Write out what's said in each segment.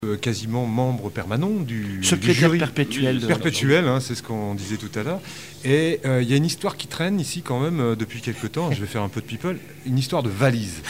quasiment membre permanent du secrétaire jury perpétuel. Perpétuel, hein, c'est ce qu'on disait tout à l'heure. Et il y a une histoire qui traîne ici quand même depuis quelque temps. Je vais faire un peu de people. Une histoire de valise.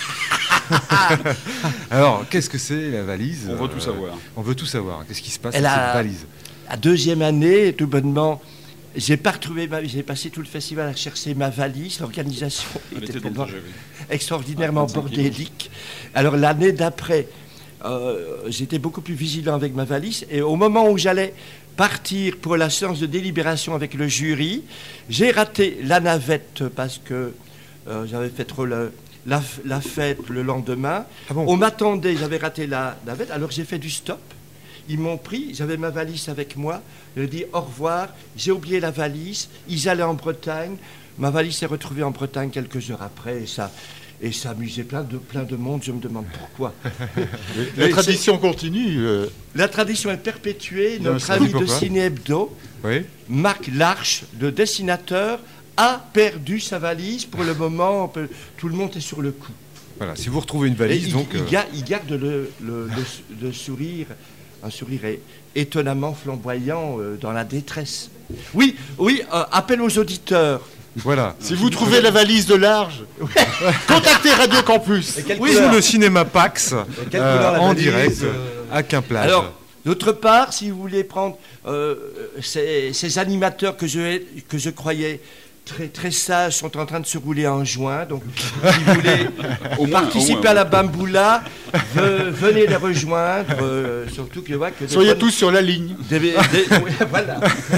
Alors, qu'est-ce que c'est la valise? On veut tout savoir. On veut tout savoir. Qu'est-ce qui se passe avec cette valise? La deuxième année, tout bonnement, j'ai pas retrouvé j'ai passé tout le festival à chercher ma valise. L'organisation était extraordinairement bordélique. Alors l'année d'après, j'étais beaucoup plus vigilant avec ma valise. Et au moment où j'allais partir pour la séance de délibération avec le jury, j'ai raté la navette parce que j'avais fait trop la fête le lendemain. Ah bon? On m'attendait, j'avais raté la navette, alors j'ai fait du stop. Ils m'ont pris, j'avais ma valise avec moi. Je dis au revoir, j'ai oublié la valise. Ils allaient en Bretagne. Ma valise s'est retrouvée en Bretagne quelques heures après. Et ça amusait plein de monde. Je me demande pourquoi. La tradition continue. La tradition est perpétuée. Notre ami de Ciné Hebdo, Marc Larche, le dessinateur, a perdu sa valise. Pour le moment, tout le monde est sur le coup. Voilà, si vous retrouvez une valise, il garde le sourire. Un sourire étonnamment flamboyant dans la détresse. Oui, appel aux auditeurs. Voilà. Si vous trouvez la valise de Large, contactez Radio Campus. Oui, ou le cinéma Pax en direct à Quimplage. Alors, d'autre part, si vous voulez prendre ces animateurs que je croyais très, très sages sont en train de se rouler en joint. Donc, si vous voulez participer à la Bamboula, venez les rejoindre. Surtout que, soyez tous sur la ligne. Voilà.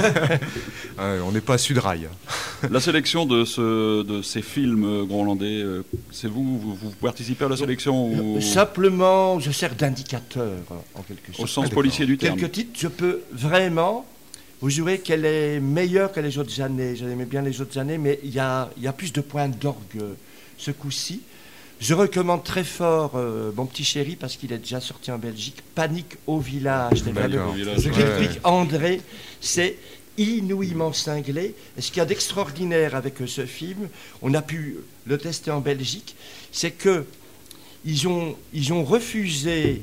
On n'est pas à Sudrail. La sélection de ces films groenlandais, c'est vous participez à la sélection ou... Simplement, je sers d'indicateur, en quelque sorte. Au sens policier du terme. Quelques titres, je peux vraiment... Vous jurez qu'elle est meilleure que les autres années. J'aimais bien les autres années, mais il y a plus de points d'orgue ce coup-ci. Je recommande très fort mon petit chéri, parce qu'il est déjà sorti en Belgique, Panique au village. Ce qu'explique André, c'est inouïment cinglé. Et ce qu'il y a d'extraordinaire avec ce film, on a pu le tester en Belgique, c'est que ils ont refusé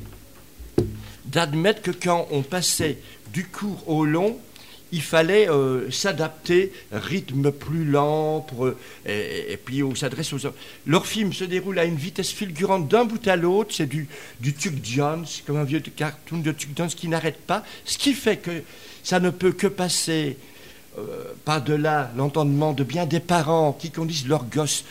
d'admettre que quand on passait du court au long, il fallait s'adapter, rythme plus lent, et puis on s'adresse aux... Leur film se déroule à une vitesse fulgurante d'un bout à l'autre, c'est du Chuck Jones, comme un vieux cartoon de Chuck Jones qui n'arrête pas, ce qui fait que ça ne peut que passer par-delà l'entendement de bien des parents qui conduisent leurs gosses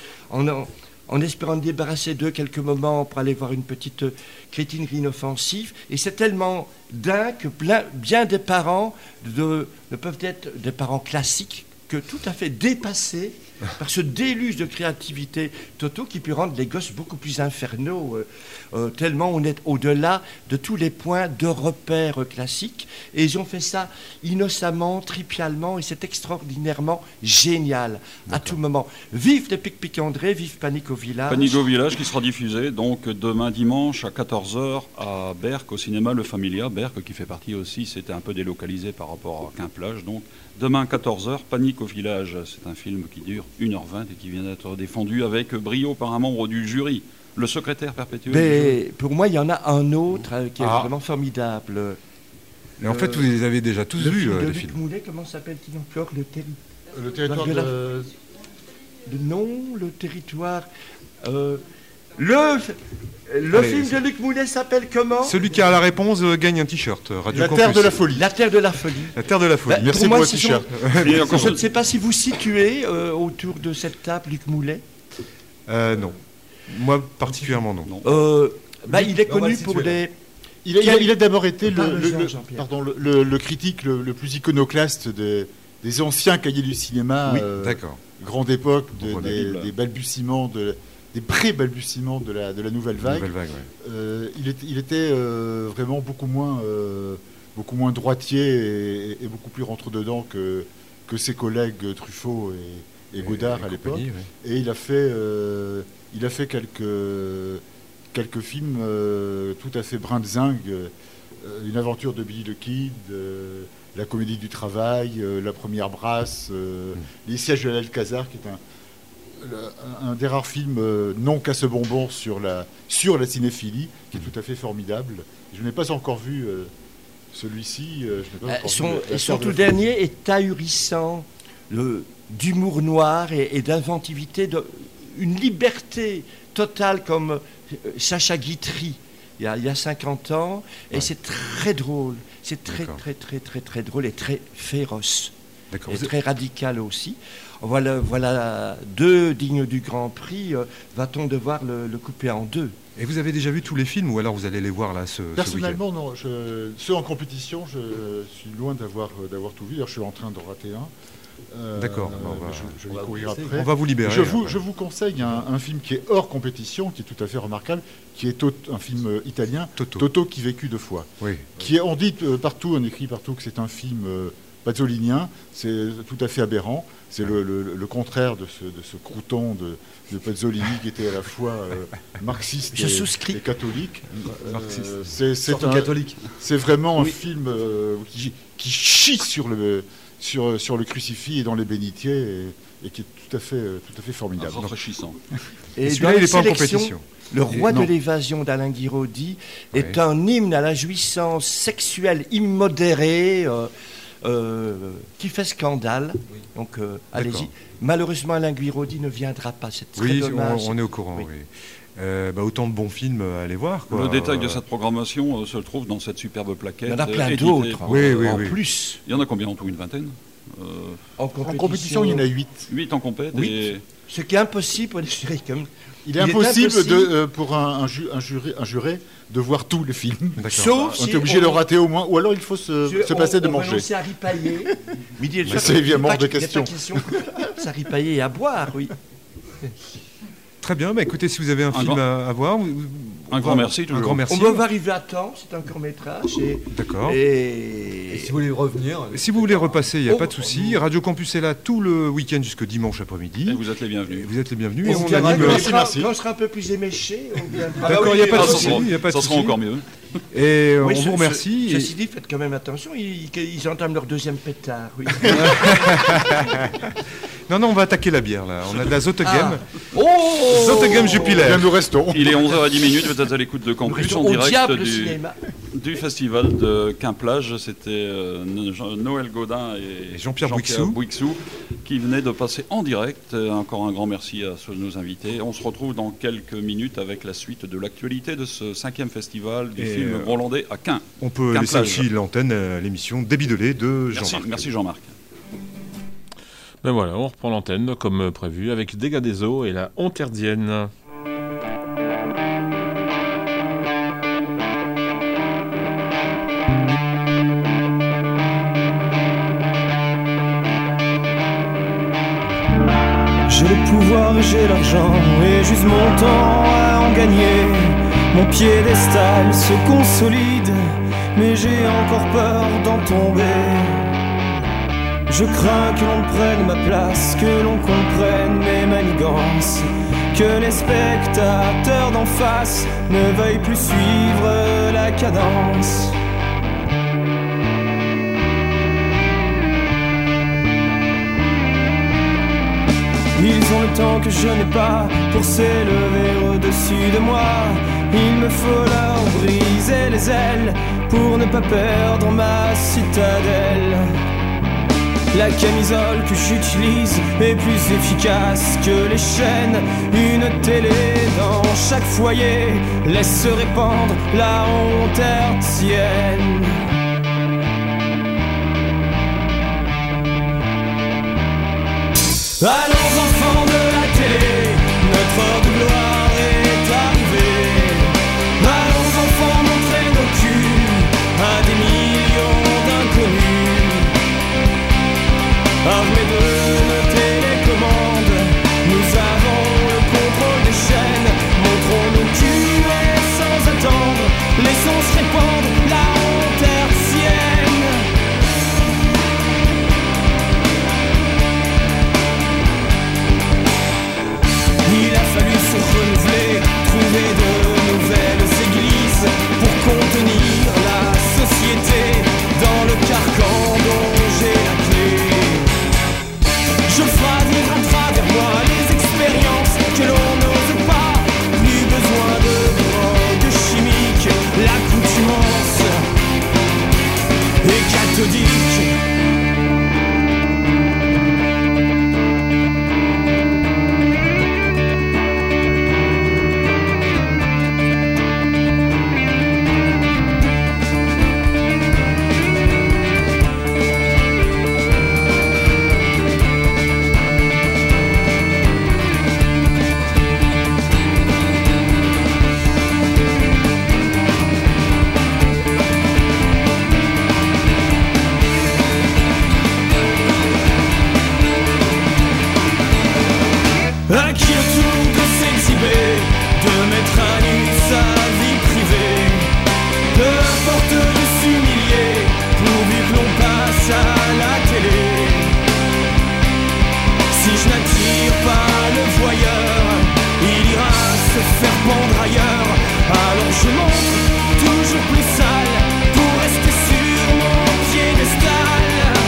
en espérant débarrasser d'eux quelques moments pour aller voir une petite crétinerie inoffensive. Et c'est tellement dingue que bien des parents ne peuvent être des parents classiques que tout à fait dépassés par ce déluge de créativité totale qui peut rendre les gosses beaucoup plus infernaux, tellement on est au-delà de tous les points de repère classiques. Et ils ont fait ça innocemment, trivialement, et c'est extraordinairement génial à tout moment. Vive les Pic André, vive Panique au village. Panique au village qui sera diffusé donc demain dimanche à 14h à Berck, au cinéma Le Familia. Berck qui fait partie aussi, c'était un peu délocalisé par rapport à Quimplage. Donc demain 14h, Panique au village. C'est un film qui dure 1h20 et qui vient d'être défendu avec brio par un membre du jury, le secrétaire perpétuel. Mais pour moi, il y en a un autre qui est vraiment formidable. Et en fait, vous les avez déjà tous vus, les films. Luc Moulet, comment s'appelle-t-il encore? Le territoire de... Non, le territoire... Le film de Luc Moulet s'appelle comment? Celui qui a la réponse gagne un t-shirt. Radio La Campus. Terre de la Folie. La Terre de la Folie. La Terre de la Folie. Merci pour le t-shirt. Je ne sais pas si vous situez autour de cette table Luc Moulet. Non. Moi, particulièrement, non. Il est connu pour des... Il a d'abord été le critique le plus iconoclaste des anciens cahiers du cinéma. Oui, d'accord. Grande époque, des balbutiements, des pré-balbutiements de la nouvelle vague. Il était vraiment beaucoup moins droitier et beaucoup plus rentre-dedans que ses collègues Truffaut et Godard à l'époque. Et il a fait quelques films tout à fait brindes-zingues. Une aventure de Billy the Kid, La Comédie du Travail, La Première Brasse, Les Sièges de l'Alcazar, qui est un des rares films non casse-bonbons sur la cinéphilie, qui est tout à fait formidable. Je n'ai pas encore vu celui-ci. Son tout dernier est ahurissant, d'humour noir et d'inventivité, une liberté totale comme Sacha Guitry il y a 50 ans, et c'est très drôle. C'est très drôle et très féroce. Et très radical aussi. Voilà deux dignes du Grand Prix. Va-t-on devoir le couper en deux? Et vous avez déjà vu tous les films, ou alors vous allez les voir là ce Personnellement, non. Ceux en compétition, je suis loin d'avoir tout vu. D'ailleurs, je suis en train d'en rater un. D'accord. Je vais courir après. On va vous libérer. Je vous conseille un film qui est hors compétition, qui est tout à fait remarquable, qui est un film italien, Toto qui vécut 2 fois. Oui. On dit partout, on écrit partout que c'est un film pazzolinien. C'est tout à fait aberrant. C'est le contraire de ce crouton de Pazzolini qui était à la fois marxiste et catholique. C'est vraiment un film qui chie sur le crucifix et dans les bénitiers et qui est tout à fait formidable. Rafraîchissant. Et celui-là, il n'est pas en compétition. Le roi de l'évasion d'Alain Guiraudy est un hymne à la jouissance sexuelle immodérée qui fait scandale. Donc allez-y. Malheureusement, Alain Guiraudy ne viendra pas. C'est très dommage. On est au courant. Oui. Autant de bons films à aller voir. Quoi. Le détail de cette programmation se trouve dans cette superbe plaquette. Il y en a plein d'autres. En plus. Il y en a combien en tout? Une vingtaine? En compétition, il y en a 8. 8 en compète. Ce qui est impossible pour les jurés comme... Il est impossible pour un juré de voir tous les films. Sauf on est obligé de le rater au moins, ou alors il faut se passer de manger. On à ripailler. C'est évidemment hors de question. Ça ripailler et à boire, oui. Très bien, écoutez, si vous avez un film à voir... Un grand merci. Un grand merci. On va arriver à temps, c'est un court-métrage. D'accord. Et si vous voulez revenir... Si vous voulez repasser, il n'y a pas de souci. Radio Campus est là tout le week-end jusqu'au dimanche après-midi. Et vous êtes les bienvenus. Vous êtes les bienvenus. Merci. Quand on sera un peu plus éméché, on viendra. D'accord, il n'y a pas de souci. Ça sera encore mieux. Et on vous remercie. Ceci dit, faites quand même attention, ils entament leur deuxième pétard. Oui. Non, on va attaquer la bière là. On a de la Zottegem. Zottegem Jupiler. Nous restons. Il est 11h10, vous êtes à l'écoute de Campus en direct du festival de Quimplage. C'était Noël Gaudin et Jean-Pierre Bouixou qui venaient de passer en direct. Encore un grand merci à nos invités. On se retrouve dans quelques minutes avec la suite de l'actualité de ce 5e festival du film hollandais à Quim. On peut laisser aussi l'antenne à l'émission Débidelé de Jean-Marc. Merci Jean-Marc. Ben voilà, on reprend l'antenne comme prévu avec Dégâts des eaux et la Honterdienne. J'ai le pouvoir, j'ai l'argent et j'use mon temps à en gagner. Mon piédestal se consolide, mais j'ai encore peur d'en tomber. Je crains que l'on prenne ma place, que l'on comprenne mes manigances, que les spectateurs d'en face ne veuillent plus suivre la cadence. Ils ont le temps que je n'ai pas pour s'élever au-dessus de moi. Il me faut leur briser les ailes pour ne pas perdre ma citadelle. La camisole que j'utilise est plus efficace que les chaînes. Une télé dans chaque foyer laisse se répandre la honte hertzienne. Allons enfants de la télé, notre heure de gloire est arrivée. Allons enfants montrer nos culs à des millions d'inconnus. Armés de nos télécommandes, nous avons le contrôle des chaînes. Montrons nos culs et sans attendre, laissons se répandre la honte hertzienne. Il a fallu méthodique. À qui le tour de s'exhiber, de mettre à nu sa vie privée, peu importe de s'humilier, pourvu que l'on passe à la télé. Si je n'attire pas le voyeur, il ira se faire pendre ailleurs. Alors je monte toujours plus sale pour rester sur mon piédestal.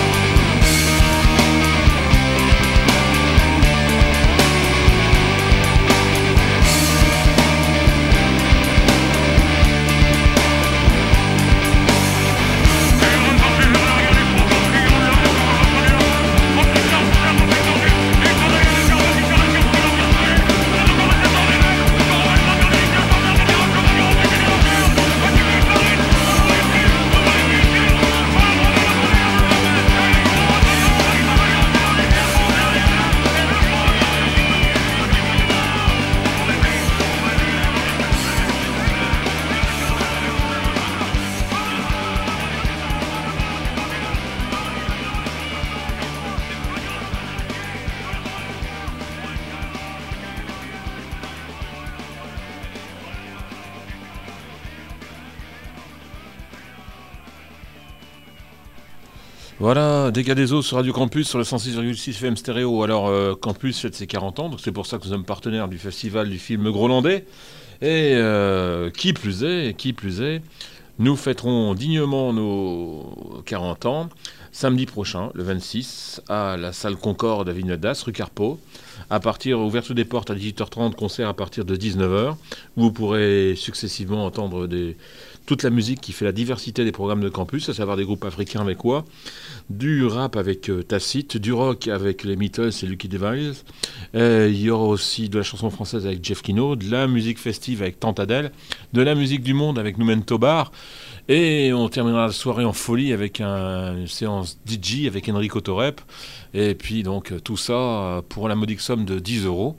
Voilà, Dégâts des eaux sur Radio Campus sur le 106,6 FM stéréo. Alors, Campus fête ses 40 ans, donc c'est pour ça que nous sommes partenaires du festival du film Grolandais. Et qui plus est, nous fêterons dignement nos 40 ans samedi prochain, le 26, à la salle Concorde à Villeneuve-d'Ascq, rue Carpeau. À partir, ouverture des portes à 18h30, concert à partir de 19h, où vous pourrez successivement entendre toute la musique qui fait la diversité des programmes de campus, à savoir des groupes africains avec quoi, du rap avec Tacite, du rock avec les Beatles et Lucky Device. Il y aura aussi de la chanson française avec Jeff Kino, de la musique festive avec Tante Adèle, de la musique du monde avec Noumen Tobar. Et on terminera la soirée en folie avec une séance DJ avec Enrico Torep. Et puis donc tout ça pour la modique somme de 10 €,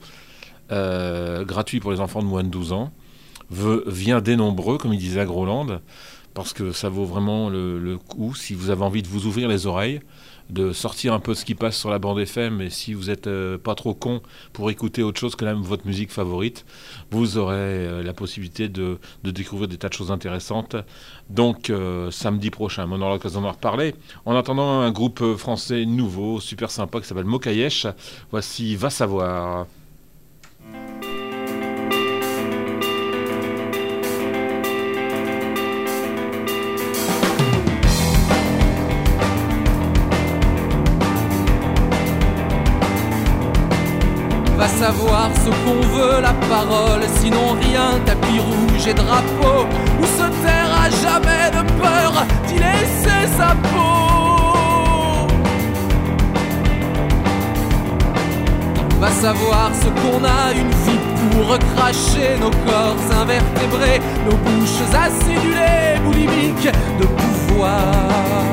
gratuit pour les enfants de moins de 12 ans. Vient des nombreux, comme il disait à Groland, parce que ça vaut vraiment le coup si vous avez envie de vous ouvrir les oreilles, de sortir un peu ce qui passe sur la bande FM, et si vous n'êtes pas trop con pour écouter autre chose que votre musique favorite, vous aurez la possibilité de découvrir des tas de choses intéressantes. Donc samedi prochain, on aura l'occasion d'en reparler. En attendant, un groupe français nouveau, super sympa, qui s'appelle Mokayesh. Voici Va savoir. Va savoir ce qu'on veut, la parole, sinon rien, tapis rouge et drapeau, ou se taire à jamais de peur d'y laisser sa peau. Va savoir ce qu'on a, une vie pour recracher nos corps invertébrés, nos bouches acidulées, boulimiques de pouvoir.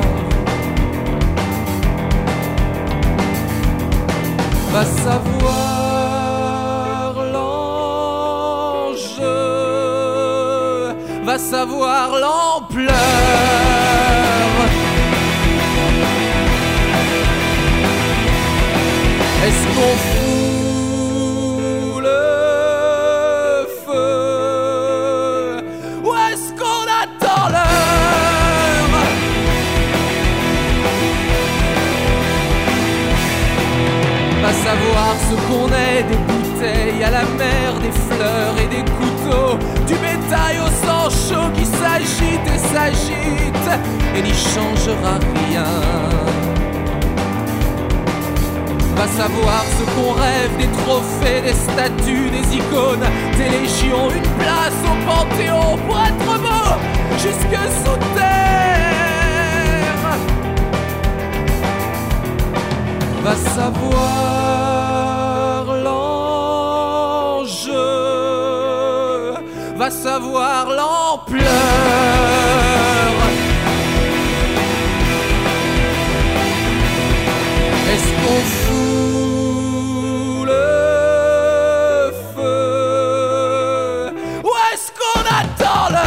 Va savoir va savoir l'ampleur. Est-ce qu'on fout le feu ou est-ce qu'on attend l'heure? Va savoir ce qu'on est, des bouteilles à la mer, des fleurs et des couteaux, du bétail au sang chaud qui s'agite et s'agite et n'y changera rien. Va savoir ce qu'on rêve, des trophées, des statues, des icônes, des légions, une place au Panthéon pour être beau jusque sous terre. savoir l'enjeu, va savoir l'ampleur. Est-ce qu'on fout le feu ou est-ce qu'on attend l'heure?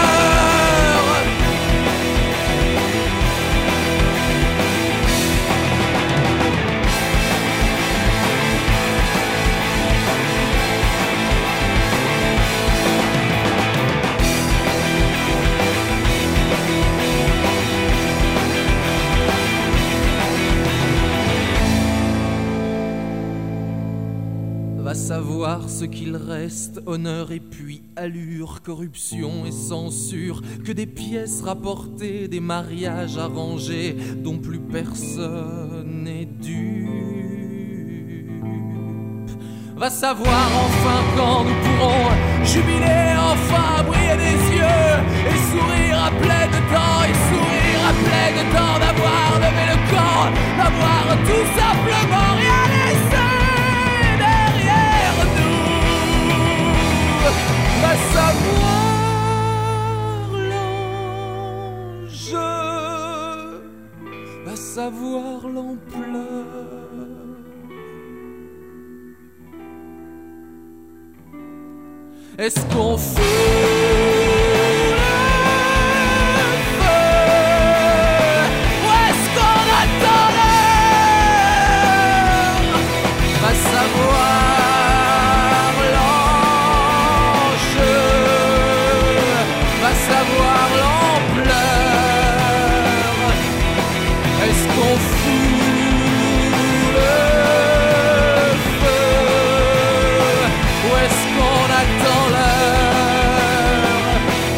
Va savoir ce qu'il reste, honneur et puis allure, corruption et censure, que des pièces rapportées, des mariages arrangés dont plus personne n'est dupe. Va savoir enfin quand nous pourrons jubiler, enfin briller des yeux et sourire à pleines dents, et sourire à pleines dents, d'avoir levé le camp, d'avoir tout simplement rien laissé. Va savoir l'enjeu, va savoir l'ampleur. Est-ce qu'on fout le feu ou est-ce qu'on attend l'heure? Va savoir savoir l'ampleur. Est-ce qu'on fout le feu ou est-ce qu'on attend l'heure?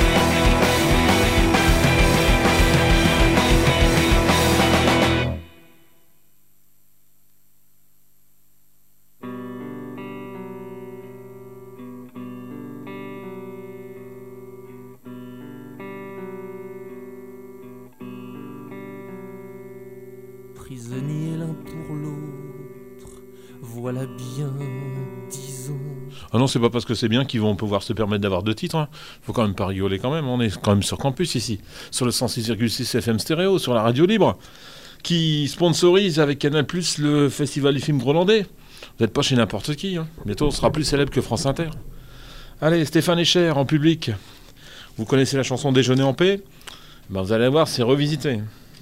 Prisonniers l'un pour l'autre, voilà bien 10 ans. Ah non, c'est pas parce que c'est bien qu'ils vont pouvoir se permettre d'avoir 2 titres. Hein. Faut quand même pas rigoler quand même. On est quand même sur Campus ici, sur le 106,6 FM stéréo, sur la radio libre, qui sponsorise avec Canal+ le festival du film grolandais. Vous n'êtes pas chez n'importe qui. Hein. Bientôt, on sera plus célèbre que France Inter. Allez, Stéphane Echer en public. Vous connaissez la chanson Déjeuner en paix? Ben, vous allez voir, c'est revisité.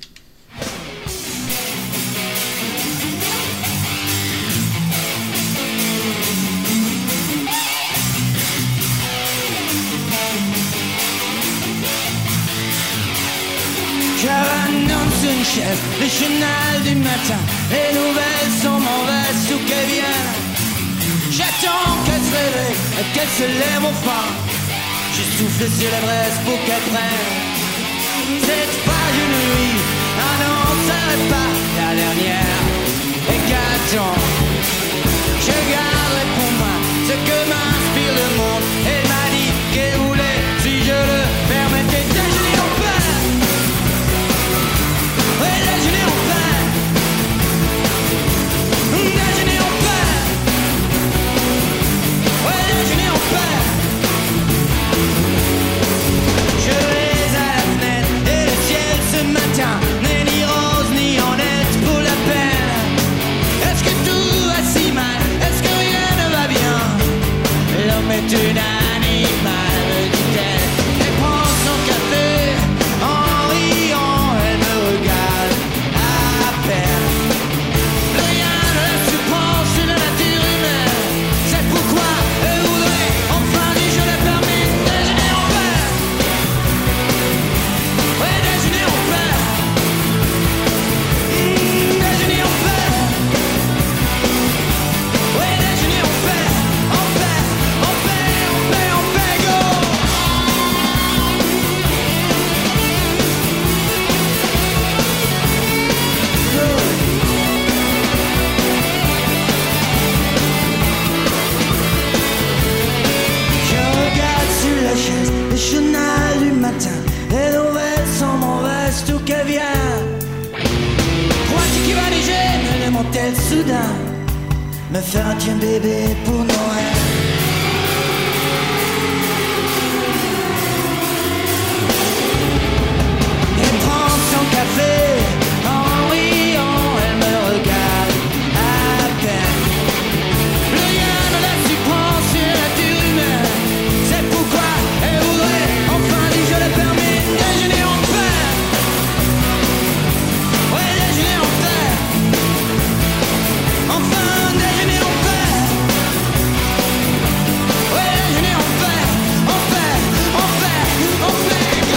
Le chenal du matin, les nouvelles sont mauvaises ou qu'elles viennent. J'attends qu'elle se réveille et qu'elle se lève enfin. J'ai soufflé sur la braise pour qu'elle prenne. C'est pas une nuit, ah non, ça n'est pas la dernière. Et qu'attends, je garderai pour moi ce que m'inspire le monde. Elle m'a dit qu'elle voulait, si je le permettais, déjeuner en paix. Ouais, déjeuner en paix. Déjeuner en paix. Ouais, déjeuner en paix. Je vais à la fenêtre et le ciel ce matin n'est ni rose ni honnête pour la peine. Est-ce que tout va si mal? Est-ce que rien ne va bien? L'homme est une animal, me dit-elle. Elle prend son café en riant, elle me regarde à peine. Rien ne surprend sur la nature humaine. C'est pourquoi elle voudrait enfin dire je l'ai permis déjeuner en paix. Ouais, déjeuner en paix. Déjeuner en paix. Ouais, déjeuner en paix. En paix, en paix, en paix, en paix, go. Je regarde sur la chaise le journal du matin. Les nouvelles sont mauvaises, tout qu'elles viennent. Crois-tu qu'il va neiger? Me vont-elles soudain me faire un tien bébé pour Noël? Elle prend son café en riant, elle me regarde à peine. Le lien de la surprend sur la nature humaine. C'est pourquoi elle voudrait enfin, si je le permets, déjeuner en paix. Ouais, déjeuner en paix. Enfin, déjeuner en paix. Ouais, déjeuner en paix. En paix, en paix, en paix.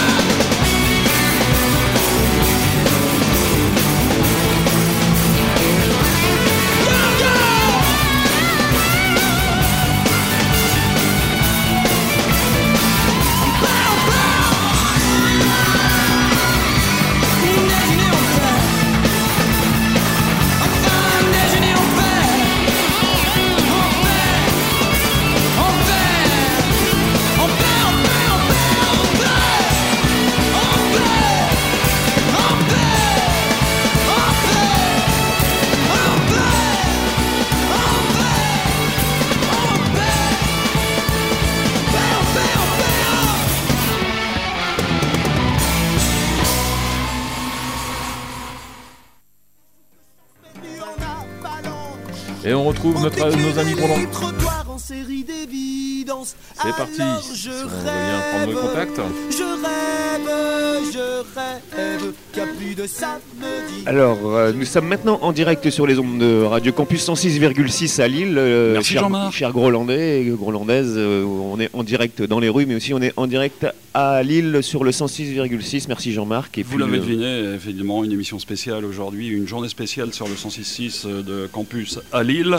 Et on retrouve nos amis Groland. C'est parti, si on vient prendre le contact. Je rêve qu'il n'y a plus de samedi. Alors, nous sommes maintenant en direct sur les ondes de Radio Campus 106,6 à Lille. Merci Jean-Marc. Chers Grolandais et Grolandaises, on est en direct dans les rues, mais aussi on est en direct à Lille sur le 106,6. Merci Jean-Marc. Et vous l'avez deviné, évidemment, une émission spéciale aujourd'hui, une journée spéciale sur le 106.6 de Campus à Lille.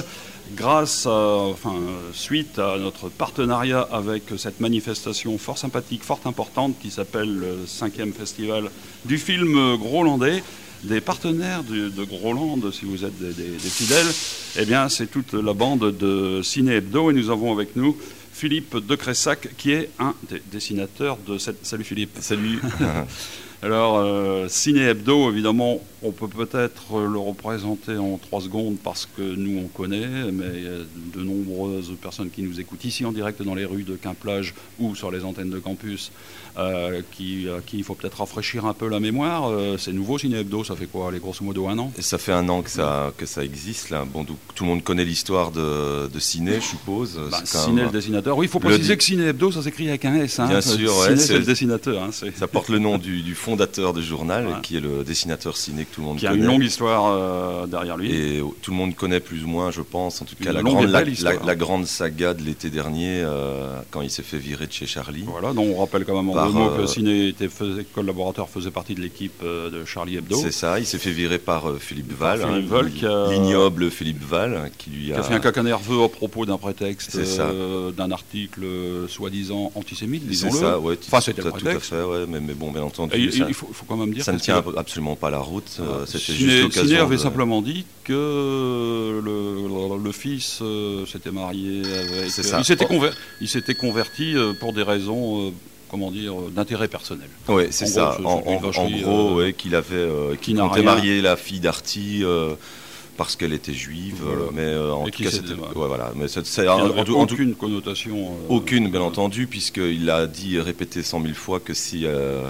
Suite à notre partenariat avec cette manifestation fort sympathique, fort importante qui s'appelle le 5e Festival du film grolandais. Des partenaires de Groland, si vous êtes des fidèles, eh bien c'est toute la bande de Ciné Hebdo et nous avons avec nous Philippe de Cressac qui est un des dessinateurs de cette... Salut Philippe. Salut. Alors, Ciné Hebdo, évidemment, on peut peut-être le représenter en 3 secondes parce que nous, on connaît, mais il y a de nombreuses personnes qui nous écoutent ici en direct dans les rues de Quimplage ou sur les antennes de campus, qui il faut peut-être rafraîchir un peu la mémoire. C'est nouveau, Ciné Hebdo, ça fait quoi, les grosso modo 1 an? Et ça fait 1 an que ça existe, là. Bon, donc, tout le monde connaît l'histoire de Ciné, je suppose. Ciné, le dessinateur. Oui, il faut préciser que Ciné Hebdo, ça s'écrit avec un S. Bien sûr, Ciné, c'est le dessinateur. Hein, ça porte le nom du fondateur du journal, qui est le dessinateur Ciné que tout le monde connaît. Qui a une longue histoire derrière lui. Et tout le monde connaît plus ou moins, je pense, en tout cas, la grande saga de l'été dernier, quand il s'est fait virer de chez Charlie. Voilà, donc on rappelle quand même en 2 mots que Ciné collaborateur, faisait partie de l'équipe de Charlie Hebdo. C'est ça, il s'est fait virer par Philippe Val, l'ignoble Philippe Val, qui a fait un caca nerveux à propos d'un prétexte, d'un article soi-disant antisémite, disons-le. C'est ça, ouais, c'était le prétexte. Tout à fait, ouais, mais bon, bien entendu. Il faut quand même dire ça ne tient absolument pas la route. C'était juste l'occasion. Ciné avait simplement dit que le fils s'était marié avec. C'est ça. Il s'était converti pour des raisons. D'intérêt personnel. Oui, c'est ça. En gros, qu'il comptait marier la fille d'Arty parce qu'elle était juive, mais en tout cas, c'était... voilà. Mais aucune connotation... aucune, bien entendu, puisqu'il a dit et répété 100 000 fois que si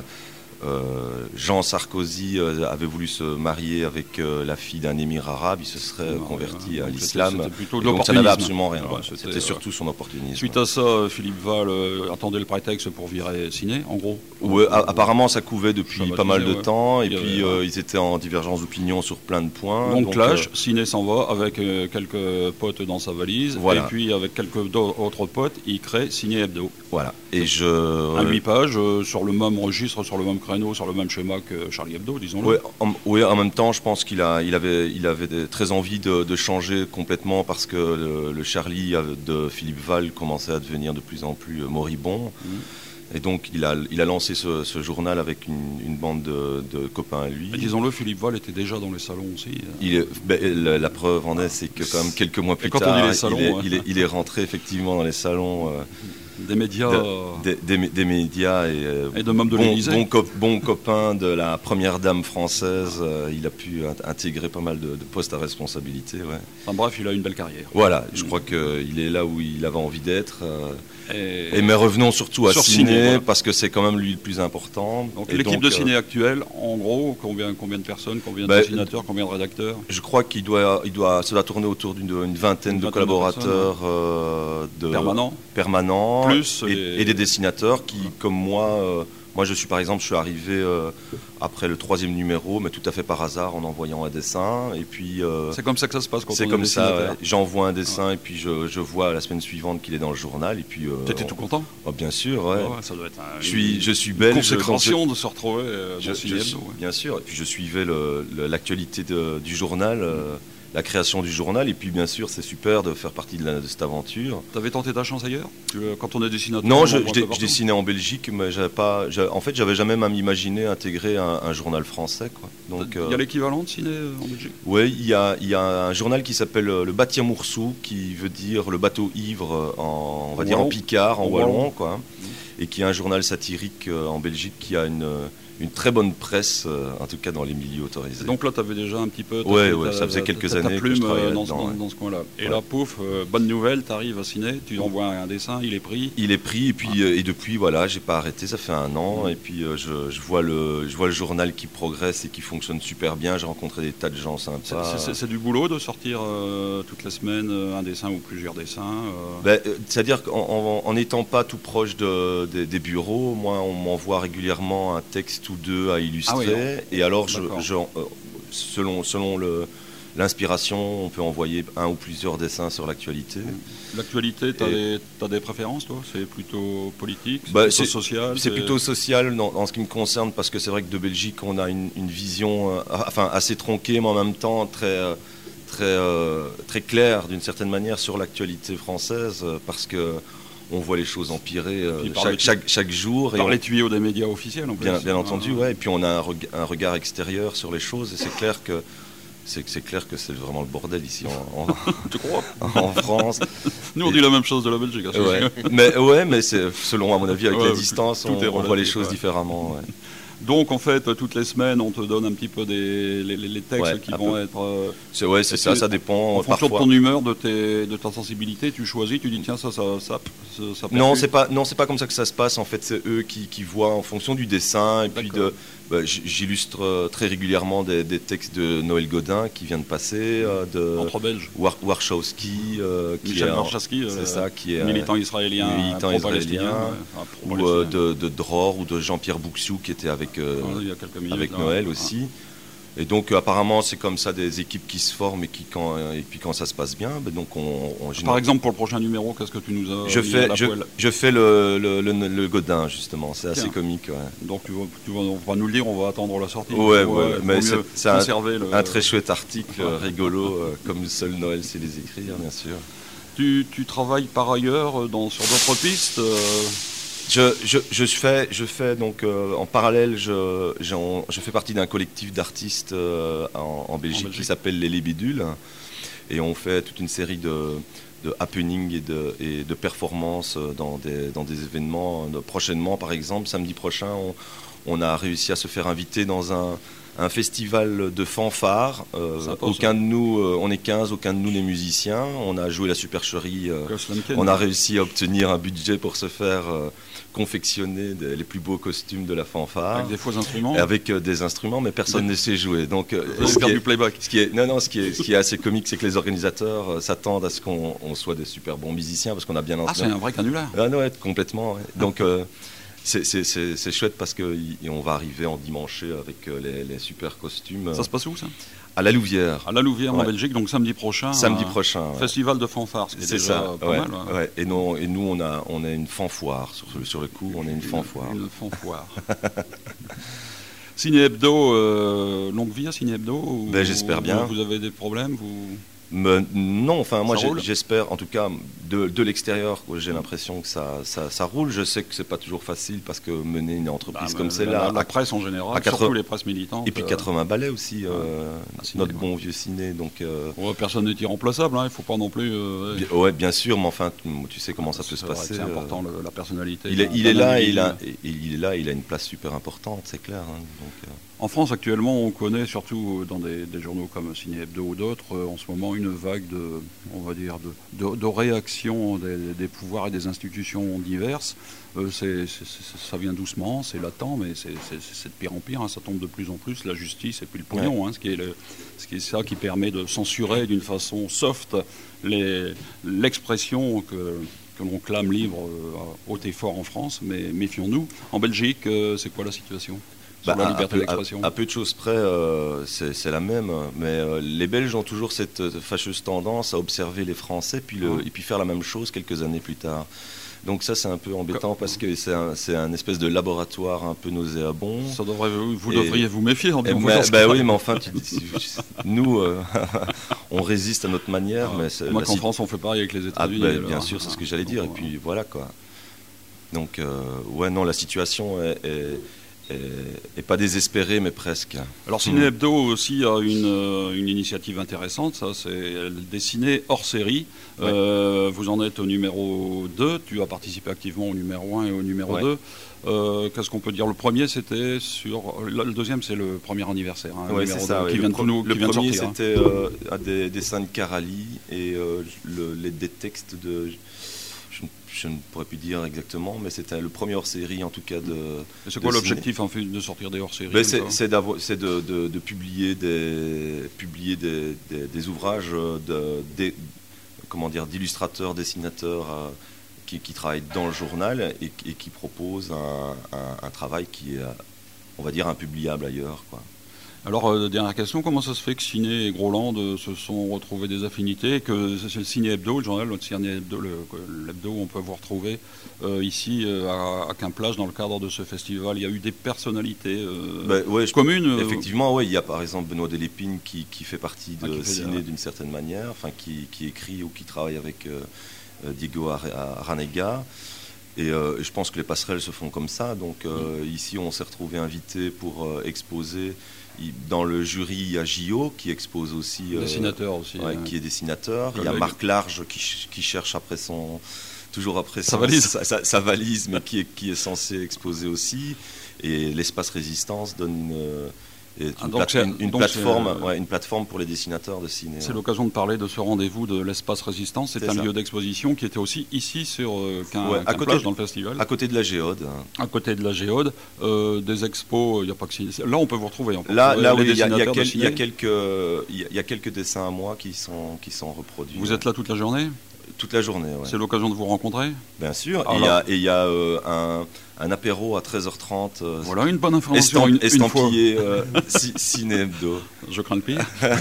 Jean Sarkozy avait voulu se marier avec la fille d'un émir arabe, il se serait converti à l'islam. Donc ça n'avait absolument rien. C'était surtout son opportunisme. Suite à ça, Philippe Val attendait le prétexte pour virer Ciné, en gros. Apparemment, ça couvait depuis pas mal de temps, et puis ils étaient en divergence d'opinion sur plein de points. Donc clash, Ciné s'en va avec quelques potes dans sa valise, et puis avec quelques autres potes, il crée Ciné Hebdo. Voilà. Et un 8 pages sur le même registre, sur le même créneau, sur le même schéma que Charlie Hebdo, disons-le. Oui, en même temps, je pense qu'il avait très envie de changer complètement parce que le Charlie de Philippe Val commençait à devenir de plus en plus moribond. Et donc, il a lancé ce journal avec une bande de copains à lui. Mais disons-le, Philippe Val était déjà dans les salons aussi. La preuve en est, c'est que quand même quelques mois plus tard, il est rentré effectivement dans les salons. Des médias. Des médias et de membres de l'Élysée. Bon copain de la première dame française. Il a pu intégrer pas mal de postes à responsabilité. Ouais. Enfin, bref, il a une belle carrière. Voilà, je crois qu'il est là où il avait envie d'être. Mais revenons surtout à Ciné, voilà. Parce que c'est quand même lui le plus important. Donc l'équipe de Ciné actuelle, en gros, combien de personnes, combien de dessinateurs, combien de rédacteurs? Je crois ça doit tourner autour d'une vingtaine de collaborateurs permanents plus et des dessinateurs qui, comme moi, je suis arrivé après le 3e numéro, mais tout à fait par hasard, en envoyant un dessin. Et puis, c'est comme ça que ça se passe quand on est dessinateur. C'est comme ça, ouais. J'envoie un dessin et puis je vois la semaine suivante qu'il est dans le journal. Et puis, t'étais tout content? Bien sûr, ouais. Ça doit être je suis belge. Consécration de se retrouver dans Ciné Hebdo. Bien sûr, et puis je suivais l'actualité du journal. La création du journal, et puis bien sûr c'est super de faire partie de cette aventure. Tu avais tenté ta chance ailleurs quand on est dessinateur? Non, je dessinais en Belgique, mais j'avais jamais même imaginé intégrer un journal français, quoi. Donc, il y a l'équivalent de Ciné en Belgique? Oui, il y a un journal qui s'appelle le Batiamoursou, qui veut dire le bateau ivre en picard, en wallon, quoi, et qui est un journal satirique en Belgique qui a une très bonne presse, en tout cas dans les milieux autorisés. Donc là, tu avais déjà un petit peu... ça faisait quelques années que je travaillais dans ce coin-là. Et là, pouf, bonne nouvelle, tu arrives à Ciné, tu envoies un dessin, il est pris. Il est pris, et puis et depuis, voilà, j'ai pas arrêté, ça fait 1 an, et puis je vois le journal qui progresse et qui fonctionne super bien, j'ai rencontré des tas de gens sympas. C'est du boulot de sortir toutes les semaines un dessin ou plusieurs dessins C'est-à-dire qu'en n'étant pas tout proche des bureaux, moi, on m'envoie régulièrement un texte ou 2 à illustrer, et alors selon l'inspiration, on peut envoyer 1 ou plusieurs dessins sur l'actualité. L'actualité, t'as des préférences, toi? C'est plutôt politique, c'est social? C'est plutôt social dans ce qui me concerne, parce que c'est vrai que de Belgique, on a une vision assez tronquée, mais en même temps très claire d'une certaine manière sur l'actualité française, parce que on voit les choses empirer chaque jour. Par les tuyaux des médias officiels, en plus. Bien entendu, ouais. Et puis on a un regard extérieur sur les choses, et c'est clair que c'est vraiment le bordel ici tu crois en France. Nous on dit la même chose de la Belgique. Mais c'est selon, à mon avis, avec la distance, on voit les choses différemment. Ouais. Donc en fait, toutes les semaines, on te donne un petit peu les textes qui vont être... c'est ça dépend. En fonction de ton humeur, de ta sensibilité, tu choisis, tu dis tiens, ça non, c'est pas comme ça que ça se passe. En fait, c'est eux qui voient en fonction du dessin. Et puis j'illustre très régulièrement des textes de Noël Godin qui vient de passer, entre Belges. Warshawski, Michel Warshawski, qui est militant israélien, ou de Dror ou de Jean-Pierre Bouxiou qui était avec Noël aussi. Et donc apparemment c'est comme ça des équipes qui se forment et puis quand ça se passe bien, donc Par exemple pour le prochain numéro, qu'est-ce que tu nous as je fais le Godin justement, c'est assez comique. Ouais. Donc on va nous le dire, on va attendre la sortie. Mais c'est un très chouette article rigolo, comme seul Noël sait les écrire, bien sûr. Tu travailles par ailleurs sur d'autres pistes Je fais donc en parallèle, je fais partie d'un collectif d'artistes en Belgique qui s'appelle Les Lébidules, et on fait toute une série de happenings et de performances dans des événements. Prochainement, par exemple, samedi prochain, on a réussi à se faire inviter dans un festival de fanfare. Aucun de nous, on est 15, aucun de nous n'est musicien. On a joué la supercherie. On a réussi à obtenir un budget pour se faire confectionner les plus beaux costumes de la fanfare. Avec des faux instruments. Avec des instruments, mais personne ne sait jouer. Donc, du playback. Ce qui est assez comique, c'est que les organisateurs s'attendent à ce qu'on soit des super bons musiciens, parce qu'on a bien entendu. C'est un vrai canular. Ouais, complètement. Ouais. Donc c'est chouette parce qu'on va arriver en dimanche avec les super costumes. Ça se passe où, ça? À La Louvière. À La Louvière, en Belgique, donc samedi prochain. Festival de fanfare, ce qui est déjà pas mal. Ouais. Et nous, on a une fanfoire. Sur le coup, on a une fanfoire. Une fanfoire. Ciné Hebdo, longue vie à Ciné Hebdo? J'espère bien. Vous avez des problèmes Non, enfin moi Ça roule j'espère, en tout cas de l'extérieur, j'ai l'impression que ça roule. Je sais que c'est pas toujours facile parce que mener une entreprise comme celle-là, la presse en général, surtout les presses militantes. Et puis 80 balais aussi, notre bon vieux ciné. Donc personne n'est irremplaçable, hein, il faut pas non plus. Ouais, bien sûr, mais enfin tu sais comment ça peut se passer. C'est important la personnalité. Il est là, il a une place super importante, c'est clair. Hein, donc, En France, actuellement, on connaît, surtout dans des journaux comme Ciné Hebdo ou d'autres, en ce moment, une vague de réaction des pouvoirs et des institutions diverses. Ça vient doucement, c'est latent, mais c'est de pire en pire. Hein, ça tombe de plus en plus, la justice et puis le pognon, hein, ce qui est ça qui permet de censurer d'une façon soft l'expression que l'on clame libre haut et fort en France, mais méfions-nous. En Belgique, c'est quoi la situation ? La liberté d'expression. À peu de choses près, c'est la même. Mais les Belges ont toujours cette fâcheuse tendance à observer les Français et puis faire la même chose quelques années plus tard. Donc ça, c'est un peu embêtant parce que c'est un espèce de laboratoire un peu nauséabond. Vous devriez vous méfier. Oui, mais enfin, nous, on résiste à notre manière. Mais moi, qu'en France, on fait pareil avec les États-Unis. Bien sûr, c'est ce que j'allais dire. Et puis voilà, quoi. Donc, la situation et pas désespéré, mais presque. Alors Ciné Hebdo aussi a une initiative intéressante, ça c'est des ciné hors série. Ouais. Vous en êtes au numéro 2, tu as participé activement au numéro 1 et au numéro 2. Qu'est-ce qu'on peut dire ? Le premier c'était le deuxième c'est le premier anniversaire. Hein, ouais, c'est ça. Qui vient le de premier sortir, c'était des dessins de Carali et des textes de... Je ne pourrais plus dire exactement, mais c'était le premier hors-série en tout cas de. Et c'est quoi l'objectif en fait de sortir des hors-séries ? C'est de publier des ouvrages d'illustrateurs, dessinateurs qui travaillent dans le journal et qui proposent un travail qui est, on va dire, impubliable ailleurs, quoi. Alors, dernière question, comment ça se fait que Ciné et Groland se sont retrouvés des affinités, que c'est le Ciné Hebdo, le journal, le Ciné Hebdo, l'hebdo, on peut vous retrouver ici à Quimplage dans le cadre de ce festival. Il y a eu des personnalités communes. Effectivement, il y a par exemple Benoît Delépine qui fait partie de Ciné d'une certaine manière, enfin qui écrit ou qui travaille avec Diego Aranega. Et je pense que les passerelles se font comme ça. Donc ici, on s'est retrouvé invité pour exposer. Dans le jury, il y a Gio qui expose aussi. Dessinateur aussi. Qui est dessinateur. Il y a Marc Large qui cherche toujours après sa valise, mais qui est censé exposer aussi. Et l'Espace Résistance donne une plateforme pour les dessinateurs de ciné. C'est l'occasion de parler de ce rendez-vous de l'Espace Résistance. C'est un lieu d'exposition qui était aussi ici sur Quimplage dans le festival. À côté de la Géode. À côté de la Géode. Des expos, il n'y a pas que... Là, on peut vous retrouver. Là, oui, il y a quelques dessins à moi qui sont reproduits. Vous êtes là toute la journée ? Toute la journée, oui. C'est l'occasion de vous rencontrer ? Bien sûr. Et il y a un apéro à 13h30. Voilà une bonne information. Estampillé Ciné Hebdo. Je crains le pire.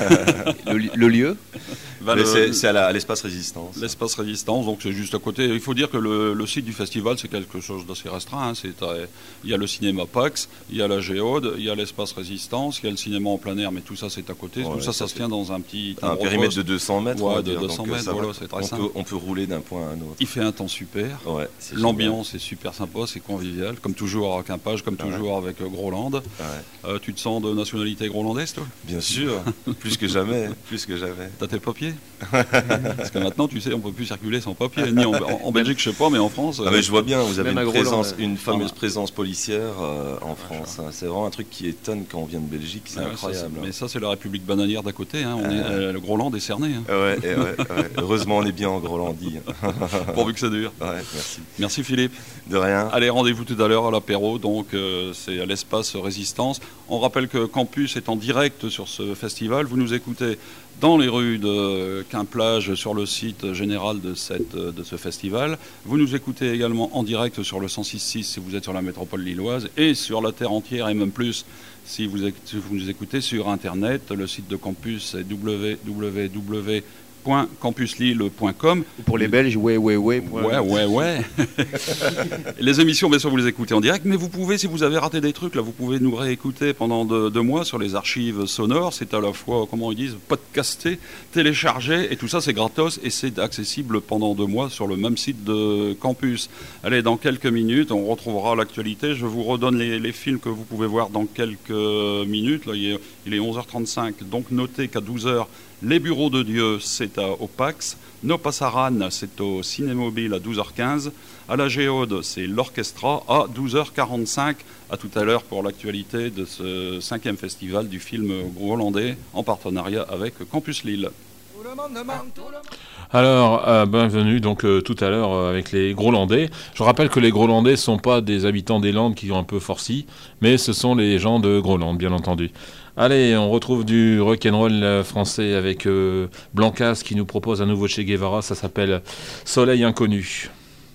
Le lieu ? C'est à l'Espace Résistance. L'Espace Résistance, donc c'est juste à côté. Il faut dire que le site du festival, c'est quelque chose d'assez restreint. Hein. Il y a le cinéma Pax, il y a la Géode, il y a l'Espace Résistance, il y a le cinéma en plein air, mais tout ça, c'est à côté. Tout ça se tient dans un périmètre de 200 mètres. Ouais, de 200 mètres, voilà, c'est très simple. On peut rouler d'un point à un autre. Il fait un temps super. Ouais, l'ambiance est super sympa, c'est convivial, comme toujours à Quimplage, comme toujours avec Groland. Ouais. Tu te sens de nationalité grolandaise, toi ? Bien sûr, plus que jamais. T'as tes papiers ? Parce que maintenant, tu sais, on ne peut plus circuler sans papier. Ni en Belgique, je ne sais pas, mais en France... mais je vois bien, vous avez une fameuse présence policière en France. Hein. C'est vraiment un truc qui étonne quand on vient de Belgique, c'est incroyable. Mais ça, c'est la République bananière d'à côté. Hein. Le Groland est cerné. Hein. Ouais. Heureusement, on est bien en Grolandie. Pourvu que ça dure. Ouais, merci. Merci Philippe. De rien. Allez, rendez-vous tout à l'heure à l'apéro. Donc, c'est à l'Espace Résistance. On rappelle que Campus est en direct sur ce festival. Vous nous écoutez dans les rues de Quimplage sur le site général de ce festival. Vous nous écoutez également en direct sur le 106.6 si vous êtes sur la métropole lilloise et sur la terre entière et même plus si vous nous écoutez sur Internet. Le site de Campus est www.campus.be. www.campuslille.com. Pour les Belges, ouais. Ouais. Les émissions, bien sûr, vous les écoutez en direct, mais vous pouvez, si vous avez raté des trucs, là, vous pouvez nous réécouter pendant 2 mois sur les archives sonores. C'est à la fois, comment ils disent, podcasté, téléchargé, et tout ça, c'est gratos, et c'est accessible pendant 2 mois sur le même site de Campus. Allez, dans quelques minutes, on retrouvera l'actualité. Je vous redonne les films que vous pouvez voir dans quelques minutes. Là, il est 11h35, donc notez qu'à 12h, Les Bureaux de Dieu, c'est au Pax. No Passaran, c'est au Cinémobile à 12h15. À la Géode, c'est l'Orchestra à 12h45. À tout à l'heure pour l'actualité de ce 5e festival du film hollandais en partenariat avec Campus Lille. Alors, bienvenue donc tout à l'heure avec les Grolandais. Je rappelle que les Grolandais ne sont pas des habitants des Landes qui ont un peu forci, mais ce sont les gens de Groland, bien entendu. Allez, on retrouve du rock'n'roll français avec Blancas qui nous propose un nouveau Che Guevara, ça s'appelle Soleil Inconnu.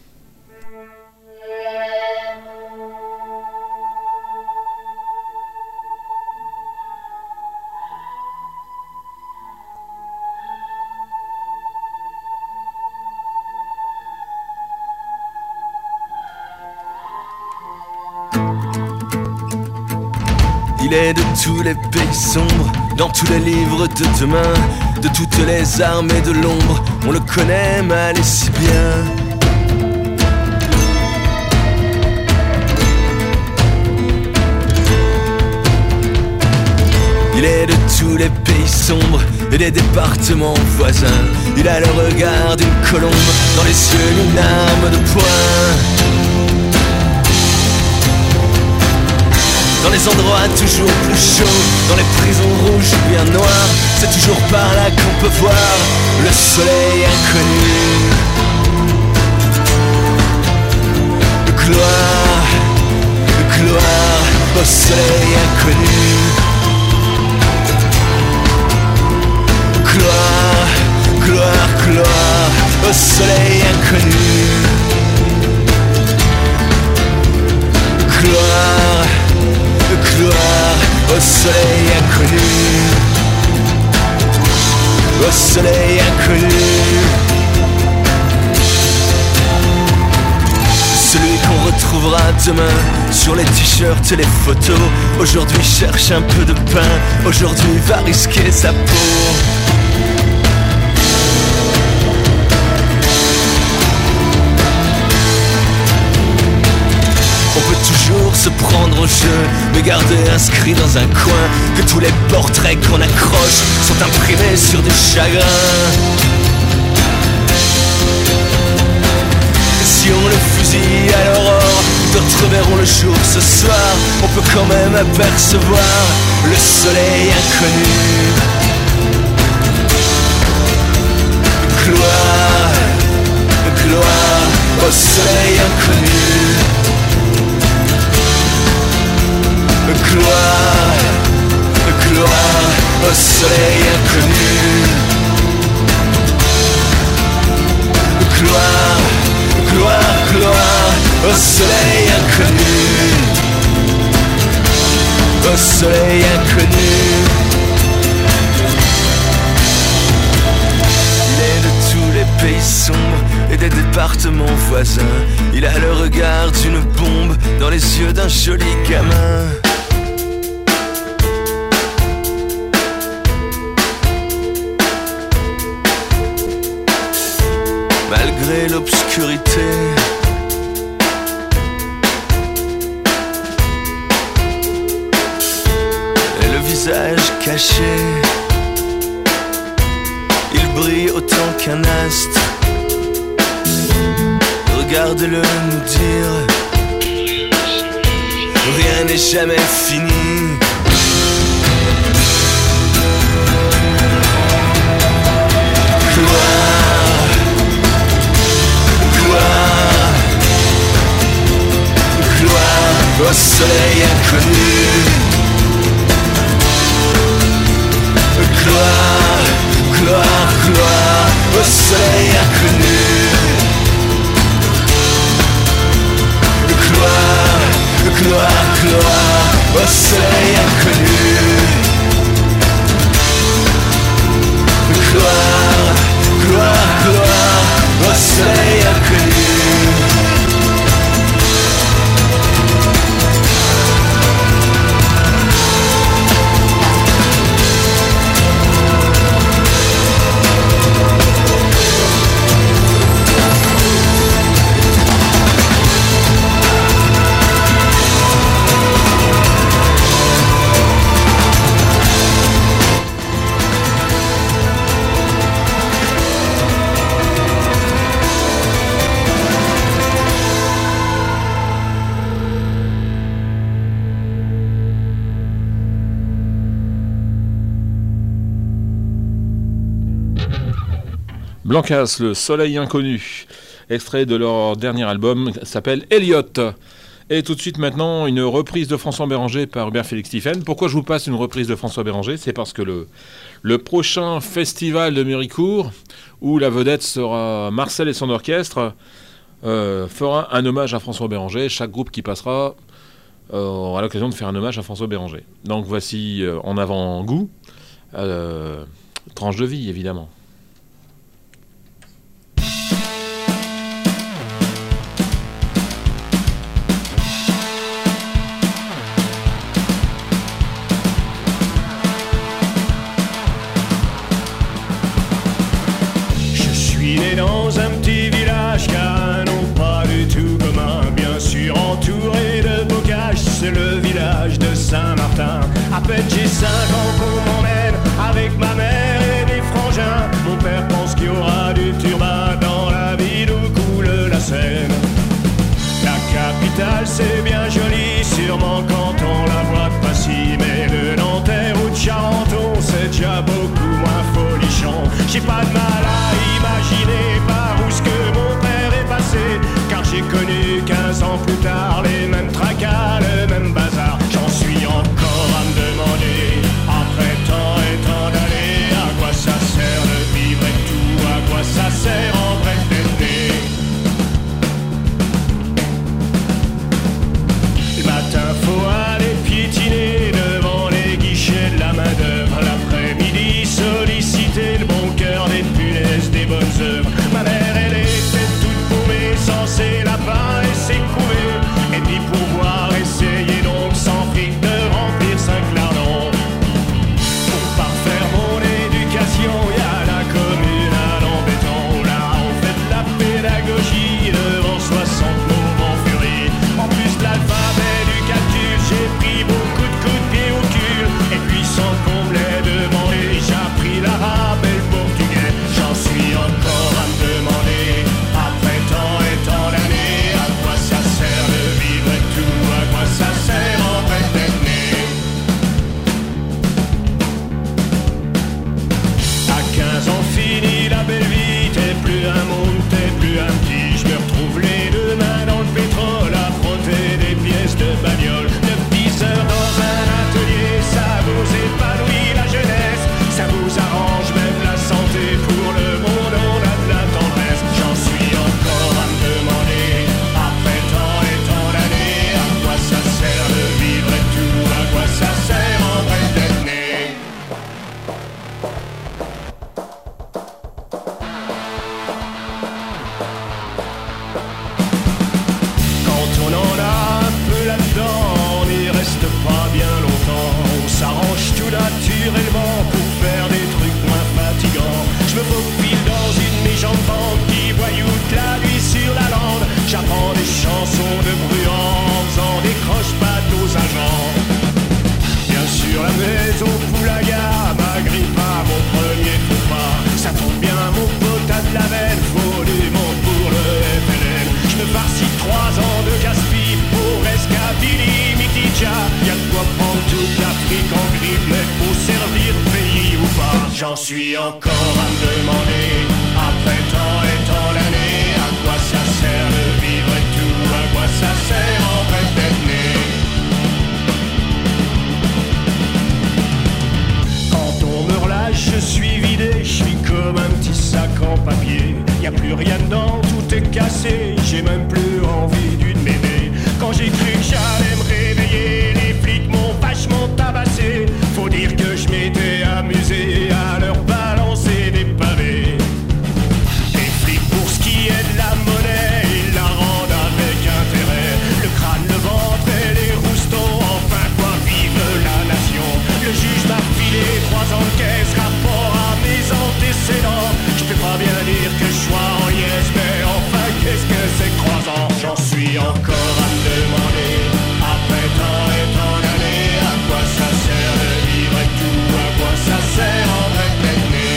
Il est de tous les pays sombres, dans tous les livres de demain, de toutes les armées de l'ombre, on le connaît mal et si bien. Il est de tous les pays sombres et des départements voisins. Il a le regard d'une colombe, dans les yeux une arme de poing. Dans les endroits toujours plus chauds, dans les prisons rouges ou bien noires, c'est toujours par là qu'on peut voir le soleil inconnu. Gloire au soleil inconnu. Gloire au soleil inconnu. Gloire au soleil inconnu. Au soleil inconnu. Celui qu'on retrouvera demain sur les t-shirts et les photos. Aujourd'hui cherche un peu de pain, aujourd'hui va risquer sa peau. On peut toujours se prendre au jeu, mais garder inscrit dans un coin que tous les portraits qu'on accroche sont imprimés sur du chagrin. Et si on le fusille à l'aurore, d'autres verront le jour ce soir. On peut quand même apercevoir le soleil inconnu. Gloire au soleil inconnu. Gloire au soleil inconnu. Gloire au soleil inconnu. Au soleil inconnu. Il est de tous les pays sombres et des départements voisins. Il a le regard d'une bombe dans les yeux d'un joli gamin. Malgré l'obscurité, et le visage caché, il brille autant qu'un astre. Regarde-le nous dire, rien n'est jamais fini. Gloire au soleil inconnu. Gloire au soleil inconnu. Gloire au soleil inconnu. Blancas, le soleil inconnu, extrait de leur dernier album, s'appelle Elliot. Et tout de suite maintenant, une reprise de François Béranger par Hubert Félix Stephen. Pourquoi je vous passe une reprise de François Béranger ? C'est parce que le prochain festival de Méricourt, où la vedette sera Marcel et son orchestre, fera un hommage à François Béranger. Chaque groupe qui passera aura l'occasion de faire un hommage à François Béranger. Donc voici En avant-goût, tranche de vie évidemment. Dans un petit village qu'un nom pas du tout commun, bien sûr entouré de bocages, c'est le village de Saint-Martin. À peine j'ai 5 ans qu'on m'emmène avec ma mère et des frangins. Mon père pense qu'il y aura du turbin dans la ville où coule la Seine. La capitale c'est bien joli, sûrement quand on la voit de Passy, mais de Nanterre ou de Charenton c'est déjà beaucoup moins folichon. J'ai pas de mal à imaginer par où ce que mon père est passé, car j'ai connu 15 ans plus tard les mêmes tracas, le même bazar. J'en suis encore à me demander, après tant et tant d'années, à quoi ça sert de vivre et tout, à quoi ça sert en vrai d'être né. Le matin faut aller piétiner devant les guichets de la main d'œuvre, l'après-midi solliciter le bon cœur des punaises des bonnes œuvres. Ma mère elle était toute paumée, sans ses lapins et ses couvées, et puis pouvoir essayer donc sans fric de remplir 5 lardons. Pour parfaire mon éducation, y a la commune à l'embêtant, là on fait de la pédagogie devant 60 mots en furie. En plus de l'alphabet du calcul, j'ai pris beaucoup de coups de pied au cul, et puis sans qu'on me l'ait demandé, j'ai appris l'arabe et le portugais. J'en suis encore à me demander, après tant et tant d'années, à quoi ça sert de vivre et tout, à quoi ça sert en vrai d'être né. À 15 ans fini la belle vie, t'es plus un monde, t'es plus un petit. Je me retrouve les deux mains dans le pétrole à frotter des pièces de bagnole. 9-10 heures dans un atelier, ça vous épanouit la jeunesse, ça vous arrange même la santé. Pour le monde on a de la tendresse. J'en suis encore à me demander, après tant et tant d'années, à quoi ça sert de vivre et tout, à quoi ça sert en vrai d'être né. Quand on en a un peu là-dedans, on n'y reste pas bien longtemps. On s'arrange tout naturellement pour faire des trucs moins fatigants. Je me faufile dans une méchante bande qui voyoute la nuit sur la lande. J'apprends des chansons de Bruant en faisant des croche-pattes aux agents. Bien sûr la maison Poulaga m'agrippe pas mon premier faux pas. Ça tombe bien mon pote a de la veine, faut du monde pour le FLN. Je me farcis 3 ans de casse-pipe pour Escabili, Mitidja. Y'a de quoi prendre toute l'Afrique en grippe, mais faut servir pays ou pas. J'en suis encore à me demander, après tant et tant d'années, à quoi ça sert de vivre et tout, à quoi ça sert en vrai d'être né. Quand on me relâche, je suis vidé, je suis comme un petit sac en papier. Y a plus rien dedans, tout est cassé, j'ai même plus envie d'une mémé. Quand j'ai cru que j'allais me réveiller, les flics m'ont vachement tabassé. Faut dire que je m'étais amusé à leur balancer des pavés. Les flics pour ce qui est de la monnaie, ils la rendent avec intérêt. Le crâne, le ventre et les roustons, enfin quoi vive la nation. Le juge m'a filé 3 ans de caisse, rapport à mes antécédents. Je peux pas bien dire que je sois en liesse, mais enfin qu'est-ce que c'est que 3 ans. J'en suis encore à me demander, après tant et tant d'années, à quoi ça sert de vivre et tout, à quoi ça sert en vrai d'être né.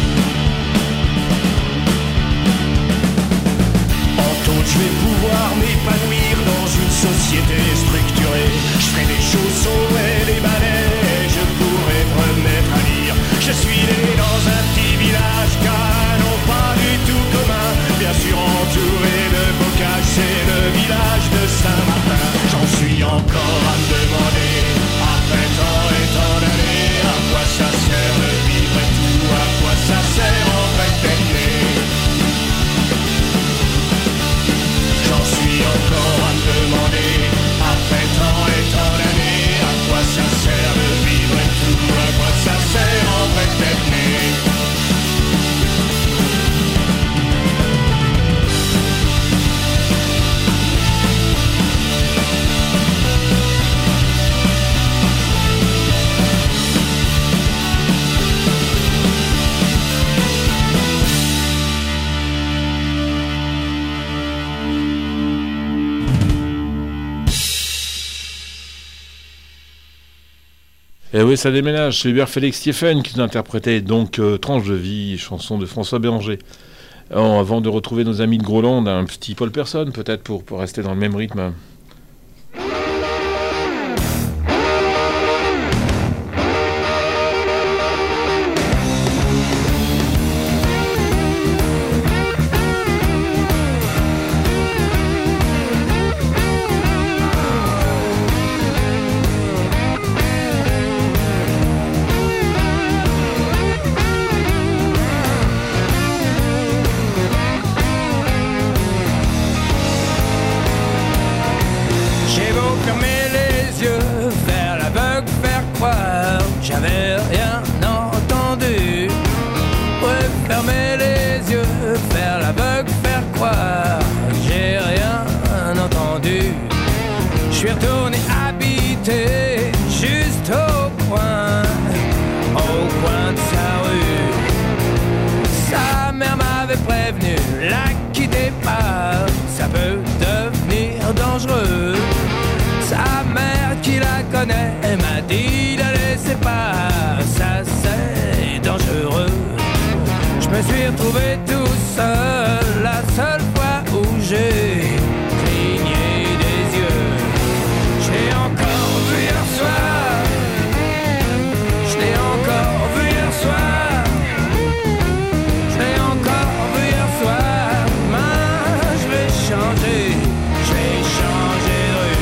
En toute je vais pouvoir m'épanouir dans une société structurée. Je ferai des chaussons et des balais, et je pourrai me remettre à lire. Je suis né dans un petit village, car non pas Et oui, ça déménage. C'est Hubert Félix Stephen qui nous interprétait donc Tranche de vie, chanson de François Béranger. Avant de retrouver nos amis de Groland, un petit Paul Persson peut-être pour rester dans le même rythme. J'avais rien entendu. Ouais, fermer les yeux, faire l'aveugle, faire croire. J'ai rien entendu. Je suis retourné habiter juste au coin de sa rue. Sa mère m'avait prévenu, la quittez pas, ça peut devenir dangereux. Sa mère qui la connaît m'a dit la laissez pas, ça c'est dangereux. Je me suis retrouvé tout seul, la seule fois où j'ai cligné des yeux. Je l'ai encore vu hier soir, je l'ai encore vu hier soir, je l'ai encore vu hier soir. Mais je vais changer, je vais changer de rue.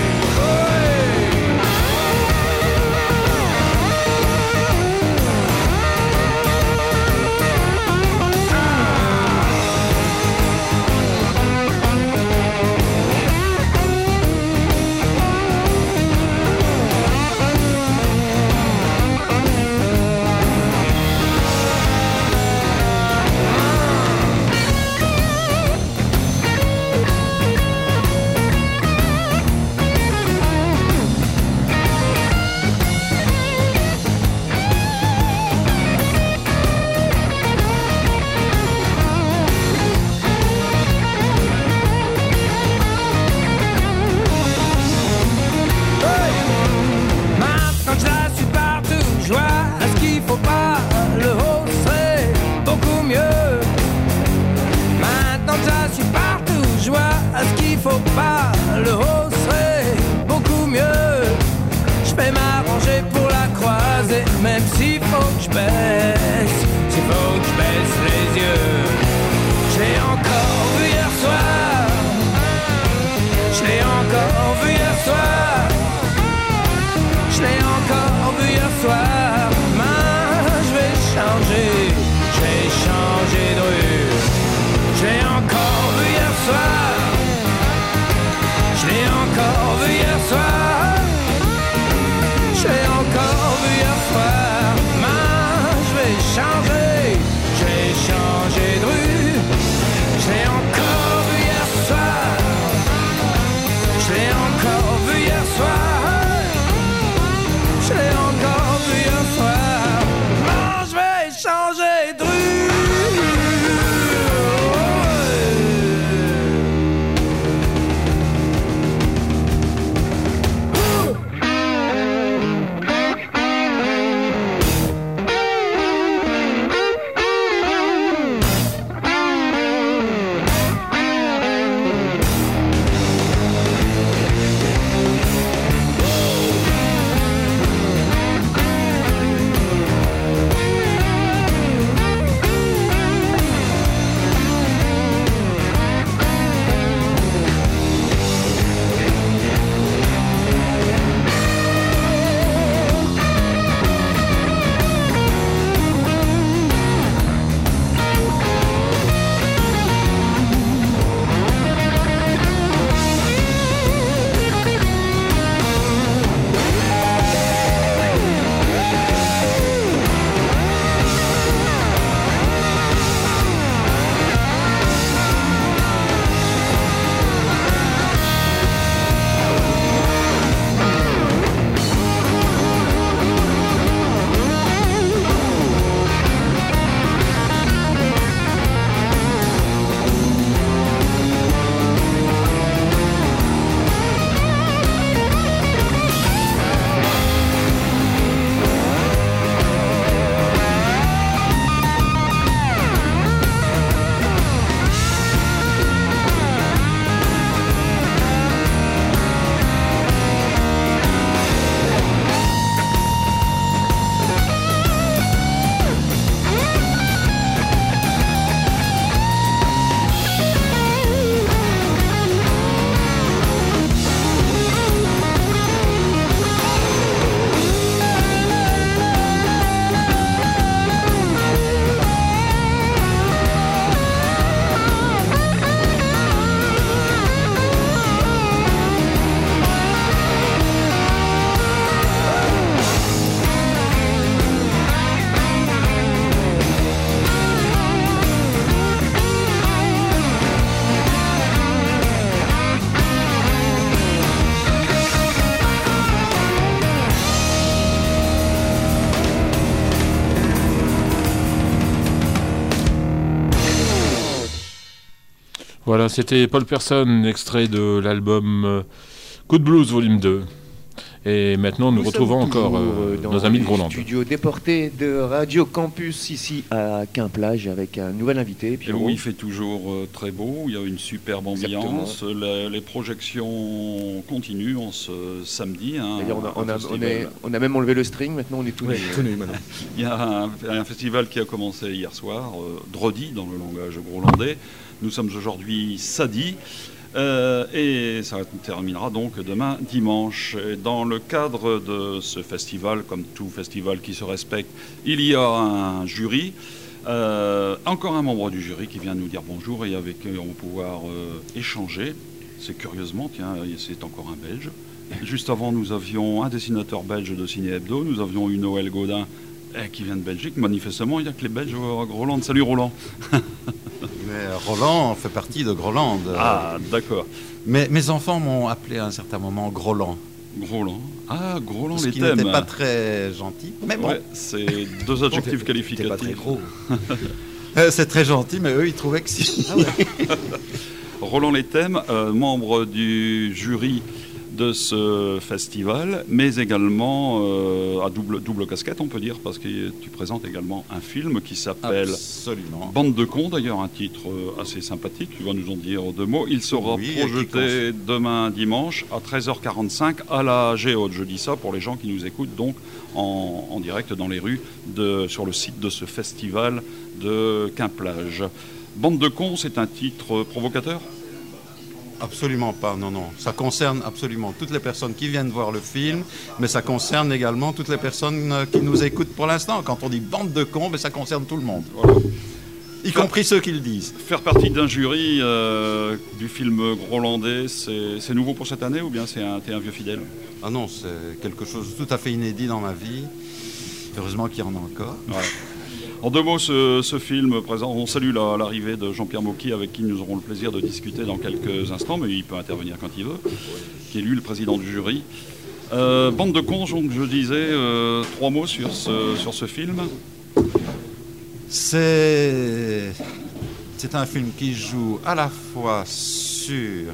Faut pas, le haut serait beaucoup mieux. Je vais m'arranger pour la croiser, même s'il faut que je baisse, s'il faut que je baisse les yeux. Je l'ai encore vu hier soir, je l'ai encore vu hier soir, je l'ai encore vu hier soir. Mais je vais changer, je vais changer de rue. Je l'ai encore vu hier soir, je l'ai encore vu hier soir, je l'ai encore vu hier soir. Mais je vais changer de rue. Je Voilà, c'était Paul Person, extrait de l'album Good Blues Volume 2. Et maintenant, nous retrouvons encore nos amis de Groland. Studio déporté de Radio Campus ici à Quimplage avec un nouvel invité. Et où il fait toujours très beau, il y a une superbe ambiance, les projections continuent en ce samedi. On a même enlevé le string, maintenant on est tout nu maintenant. Il y a un festival qui a commencé hier soir, Drodi dans le langage grolandais. Nous sommes aujourd'hui samedi. Et ça terminera donc demain dimanche. Et dans le cadre de ce festival, comme tout festival qui se respecte, il y a un jury, encore un membre du jury qui vient nous dire bonjour et avec qui on va pouvoir échanger. C'est curieusement, tiens, c'est encore un Belge. Juste avant, nous avions un dessinateur belge de Ciné Hebdo, nous avions eu Noël Gaudin qui vient de Belgique. Manifestement, il n'y a que les Belges à Groland. Salut Roland. Mais Roland fait partie de Groland. Ah, d'accord. Mais mes enfants m'ont appelé à un certain moment Groland. Groland. Ah, Groland, ce les qui thèmes. n'était pas très gentil. Mais bon. Ouais, c'est deux adjectifs qualificatifs. Pas très gros. C'est très gentil, mais eux, ils trouvaient que si. Ah ouais. Roland Les Thèmes, membre du jury de ce festival, mais également à double casquette, on peut dire, parce que tu présentes également un film qui s'appelle Bande de cons, d'ailleurs un titre assez sympathique, tu vas nous en dire deux mots. Il sera projeté demain dimanche à 13h45 à la Géode. Je dis ça pour les gens qui nous écoutent donc en direct dans les rues sur le site de ce festival de Quimplage. Bande de cons, c'est un titre provocateur ? Absolument pas, non. Ça concerne absolument toutes les personnes qui viennent voir le film, mais ça concerne également toutes les personnes qui nous écoutent pour l'instant. Quand on dit bande de cons, ça concerne tout le monde. Voilà. Y compris ceux qui le disent. Faire partie d'un jury du film grolandais, c'est nouveau pour cette année ou bien t'es un vieux fidèle ? Ah non, c'est quelque chose de tout à fait inédit dans ma vie. Heureusement qu'il y en a encore. Ouais. En deux mots, ce film présent, on salue l'arrivée de Jean-Pierre Mocky, avec qui nous aurons le plaisir de discuter dans quelques instants, mais il peut intervenir quand il veut, qui est lui le président du jury. Bande de cons, donc je disais, trois mots sur ce film. C'est un film qui joue à la fois sur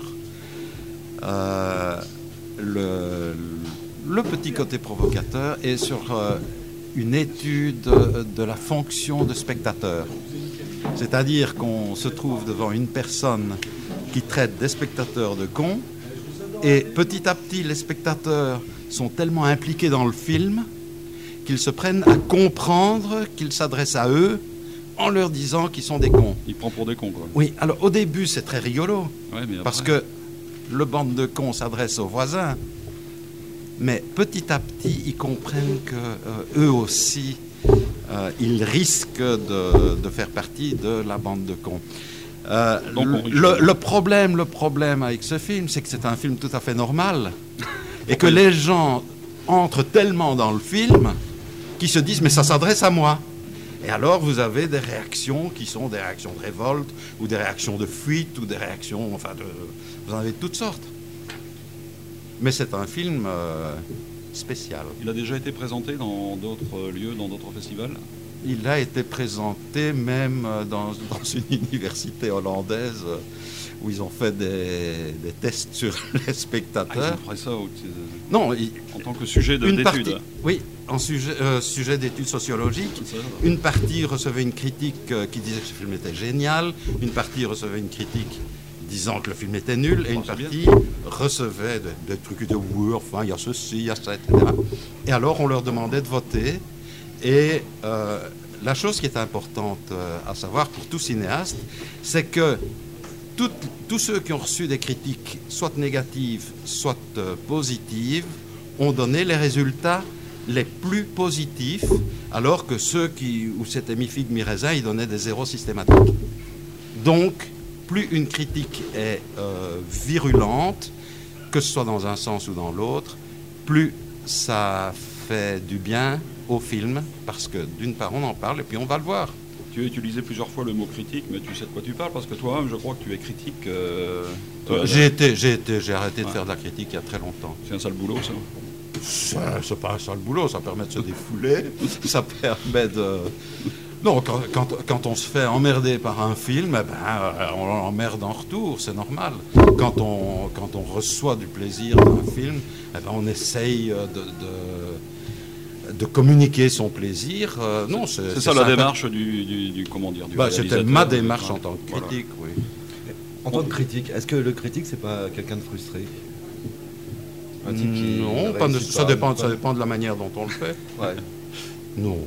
le petit côté provocateur et sur une étude de la fonction de spectateur. C'est-à-dire qu'on se trouve devant une personne qui traite des spectateurs de cons, et petit à petit, les spectateurs sont tellement impliqués dans le film qu'ils se prennent à comprendre qu'il s'adresse à eux en leur disant qu'ils sont des cons. Il prend pour des cons, quoi. Oui, alors au début, c'est très rigolo, ouais, mais après... parce que le bande de cons s'adresse aux voisins. Mais petit à petit, ils comprennent que eux aussi, ils risquent de faire partie de la bande de cons. Le problème avec ce film, c'est que c'est un film tout à fait normal et que les gens entrent tellement dans le film qu'ils se disent « mais ça s'adresse à moi ». Et alors, vous avez des réactions qui sont des réactions de révolte ou des réactions de fuite ou des réactions... vous en avez de toutes sortes. Mais c'est un film spécial. Il a déjà été présenté dans d'autres lieux, dans d'autres festivals ? Il a été présenté même dans une université hollandaise où ils ont fait des tests sur les spectateurs. Ils ont fait ça non, en tant que sujet d'étude. Oui, en sujet d'études sociologiques. Une partie recevait une critique qui disait que ce film était génial, une partie recevait une critique disant que le film était nul, et une partie recevait des trucs de oui, enfin, il y a ceci, il y a ça, etc. Et alors, on leur demandait de voter. Et la chose qui est importante à savoir pour tout cinéaste, c'est que tous ceux qui ont reçu des critiques, soit négatives, soit positives, ont donné les résultats les plus positifs, alors que ceux où c'était mi-figue, mi-raisin, ils donnaient des zéros systématiques. Donc, plus une critique est virulente, que ce soit dans un sens ou dans l'autre, plus ça fait du bien au film, parce que d'une part on en parle et puis on va le voir. Tu as utilisé plusieurs fois le mot critique, mais tu sais de quoi tu parles, parce que toi-même je crois que tu es critique. J'ai arrêté de faire de la critique il y a très longtemps. C'est un sale boulot, ça? C'est pas un sale boulot, ça permet de se défouler, ça permet de... Non, quand on se fait emmerder par un film, eh ben, on l'emmerde en retour, c'est normal. Quand on reçoit du plaisir d'un film, eh ben, on essaye de communiquer son plaisir. Non, c'est ça la démarche du comment dire, du c'était ma démarche en tant que critique, oui. En tant que critique, est-ce que le critique, c'est pas quelqu'un de frustré? Un type qui non, ça dépend de la manière dont on le fait. Ouais. Non.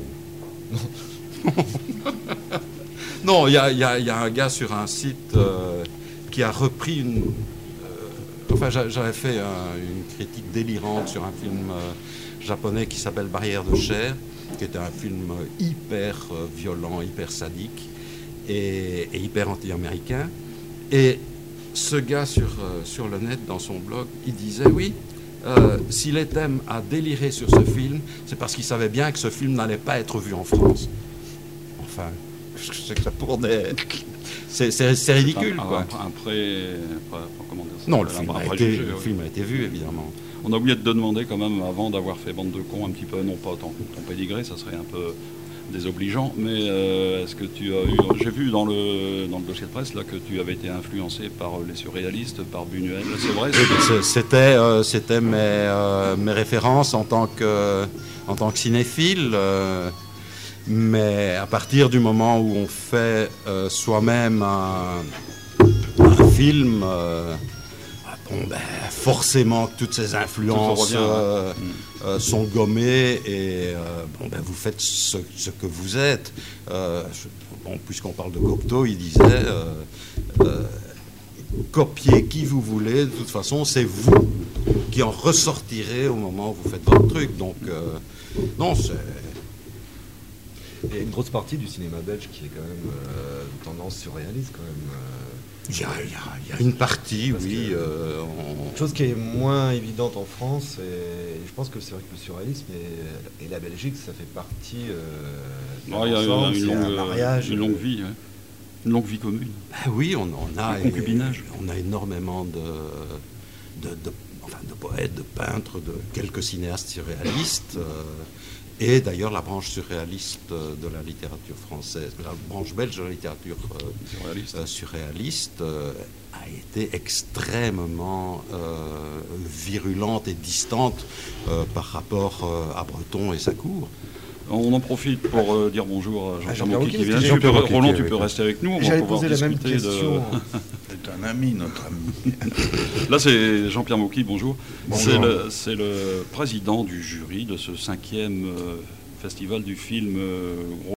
Non, il y a un gars sur un site qui a repris j'avais fait une critique délirante sur un film japonais qui s'appelle Barrière de chair, qui était un film hyper violent, hyper sadique et hyper anti-américain. Et ce gars sur le net, dans son blog, il disait oui, si les thèmes a déliré sur ce film, c'est parce qu'il savait bien que ce film n'allait pas être vu en France. Enfin, je sais que ça pourrait... C'est ridicule, quoi. Comment dire ça? Non, le film a été vu, évidemment. On a oublié de demander quand même, avant d'avoir fait Bande de cons, un petit peu, non pas ton pédigré, ça serait un peu désobligeant, mais est-ce que tu as eu... J'ai vu dans le dossier de presse là, que tu avais été influencé par les surréalistes, par Buñuel, c'est vrai? C'était mes références en tant que cinéphile, mais à partir du moment où on fait soi-même un film... forcément toutes ces influences sont gommées et vous faites ce que vous êtes. Puisqu'on parle de Cocteau, il disait copiez qui vous voulez, de toute façon c'est vous qui en ressortirez au moment où vous faites votre truc. Donc non, c'est... Il y a une grosse partie du cinéma belge qui est quand même tendance surréaliste quand même. Il y a une partie, oui. Une chose qui est moins évidente en France, et je pense que c'est vrai que le surréalisme et la Belgique, ça fait partie il y a une longue vie, ouais. Une longue vie commune. Oui, on a concubinage. On a énormément de poètes, de peintres, de quelques cinéastes surréalistes. Et d'ailleurs, la branche surréaliste de la littérature française, la branche belge de la littérature surréaliste a été extrêmement virulente et distante par rapport à Breton et sa cour. On en profite pour dire bonjour à Jean-Pierre Mocky qui vient. Roland, tu peux rester avec nous. On va pouvoir discuter de... C'est un ami, notre ami. Là, c'est Jean-Pierre Mocky, bonjour. C'est le président du jury de ce 5e festival du film